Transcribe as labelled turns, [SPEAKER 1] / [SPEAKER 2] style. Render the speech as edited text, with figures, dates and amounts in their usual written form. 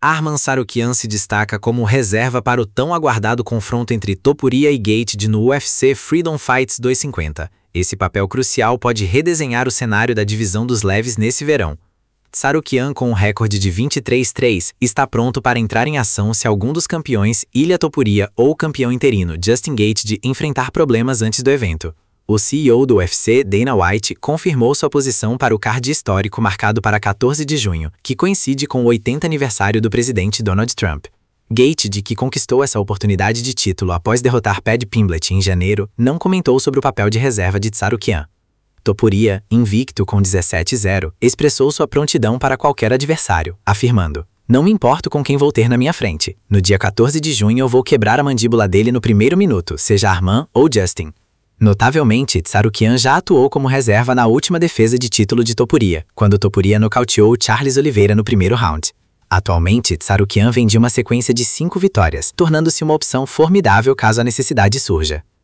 [SPEAKER 1] Arman Tsarukyan se destaca como reserva para o tão aguardado confronto entre Topuria e Gate no UFC Freedom Fights 250. Esse papel crucial pode redesenhar o cenário da divisão dos leves nesse verão. Tsarukyan, com um recorde de 23-3, está pronto para entrar em ação se algum dos campeões, Ilia Topuria ou o campeão interino Justin Gaethje, enfrentar problemas antes do evento. O CEO do UFC, Dana White, confirmou sua posição para o card histórico marcado para 14 de junho, que coincide com o 80º aniversário do presidente Donald Trump. Gaethje, que conquistou essa oportunidade de título após derrotar Paddy Pimblett em janeiro, não comentou sobre o papel de reserva de Tsarukyan. Topuria, invicto com 17-0, expressou sua prontidão para qualquer adversário, afirmando: "Não me importo com quem vou ter na minha frente. No dia 14 de junho eu vou quebrar a mandíbula dele no primeiro minuto, seja Arman ou Justin." Notavelmente, Tsarukyan já atuou como reserva na última defesa de título de Topuria, quando Topuria nocauteou Charles Oliveira no primeiro round. Atualmente, Tsarukyan vem de uma sequência de 5 vitórias, tornando-se uma opção formidável caso a necessidade surja.